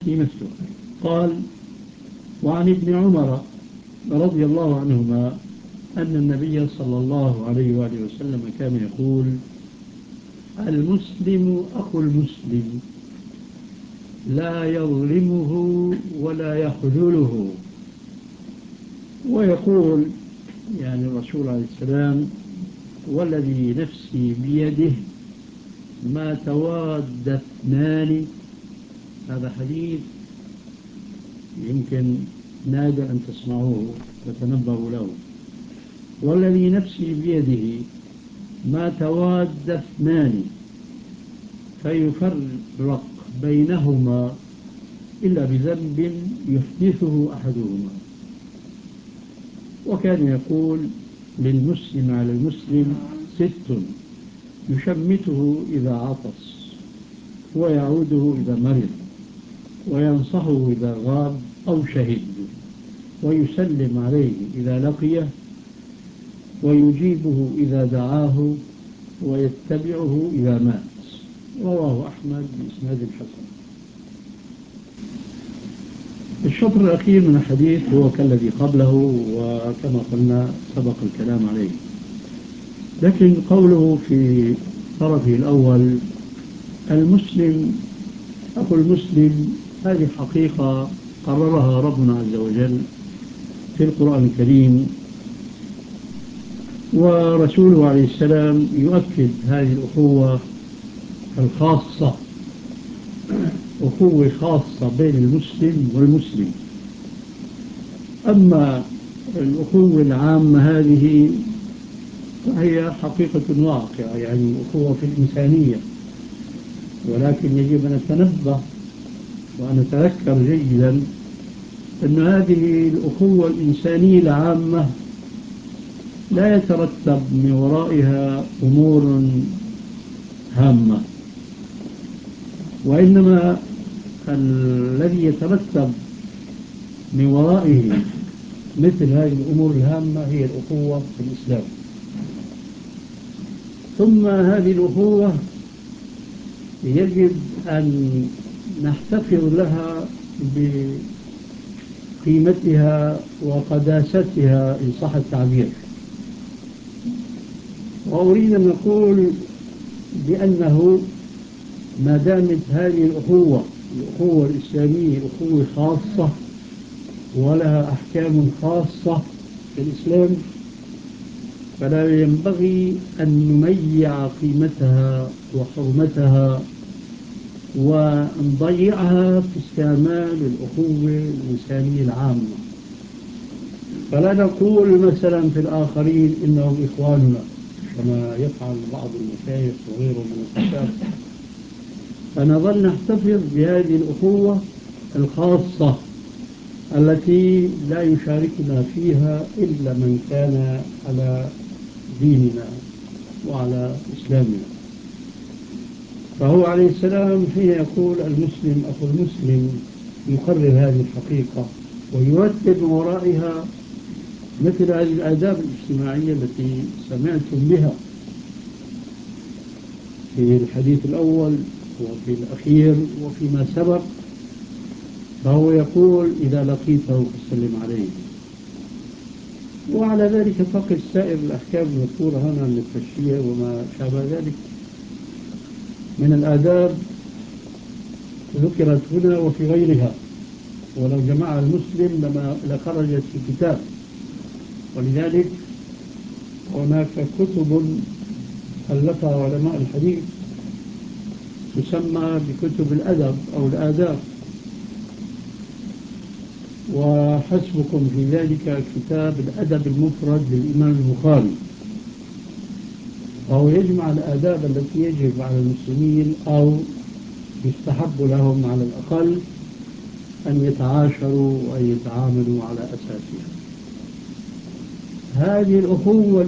في مثله. قال: وعن ابن عمر رضي الله عنهما أن النبي صلى الله عليه وآله وسلم كان يقول: المسلم أخو المسلم لا يظلمه ولا يخذله. ويقول يعني الرسول عليه السلام: والذي نفسي بيده ما تواد اثنان. هذا حديث يمكن نادر أن تسمعوه وتنبهوا له. والذي نفسي بيده ما تواد اثنان فيفرق بينهما إلا بذنب يحدثه أحدهما. وكان يقول: للمسلم على المسلم 6: يشمته إذا عطس، ويعوده إذا مرض، وينصحه إذا غاب أو شهد، ويسلم عليه إذا لقيه، ويجيبه إذا دعاه، ويتبعه إذا مات. رواه أحمد بإسناد حسن. الشطر الأخير من الحديث هو كالذي قبله، وكما قلنا سبق الكلام عليه. لكن قوله في طرفه الأول: المسلم أخو المسلم، هذه حقيقة قررها ربنا عز وجل في القرآن الكريم، ورسوله عليه السلام يؤكد هذه الأخوة الخاصة، أخوة خاصة بين المسلم والمسلم. أما الأخوة العامة هذه فهي حقيقة واقعة، يعني أخوة في الإنسانية، ولكن يجب أن نتنبه وأن نتذكر جيدا أن هذه الأخوة الإنسانية العامة لا يترتب من ورائها أمور هامة، وإنما الذي يترتب من ورائه مثل هذه الأمور الهامة هي الأخوة في الإسلام. ثم هذه الأخوة يجب أن نحتفظ لها بقيمتها وقداستها إن صح التعبير. وأريد أن أقول بأنه ما دامت هذه الأخوة الإسلامية أخوة خاصة ولها أحكام خاصة في الإسلام، فلا ينبغي أن نميع قيمتها وحرمتها ونضيعها في استعمال الأخوة الإنسانية العامة. فلا نقول مثلا في الآخرين إنهم إخواننا كما يفعل بعض المشايخ وغيرهم من الكتاب، فنظل نحتفظ بهذه الأخوة الخاصة التي لا يشاركنا فيها إلا من كان على ديننا وعلى إسلامنا. فهو عليه السلام حين يقول المسلم أخو المسلم يقرر هذه الحقيقة ويرتب من ورائها مثل هذه الآداب الاجتماعية التي سمعتم بها في الحديث الأول وفي الأخير وفيما سبق. فهو يقول: إذا لقيته فسلم عليه. وعلى ذلك فقط سائر الأحكام المذكورة هنا من التشريع وما شابه ذلك من الآداب ذكرت هنا وفي غيرها، ولو جمع المسلم لخرجت في كتاب. ولذلك هناك كتب ألفها علماء الحديث تسمى بكتب الأدب أو الآداب، وحسبكم في ذلك كتاب الأدب المفرد للإمام البخاري، وهو يجمع الآداب التي يجب على المسلمين أو يستحب لهم على الأقل أن يتعاشروا وأن يتعاملوا على أساسها. هذه الأخوة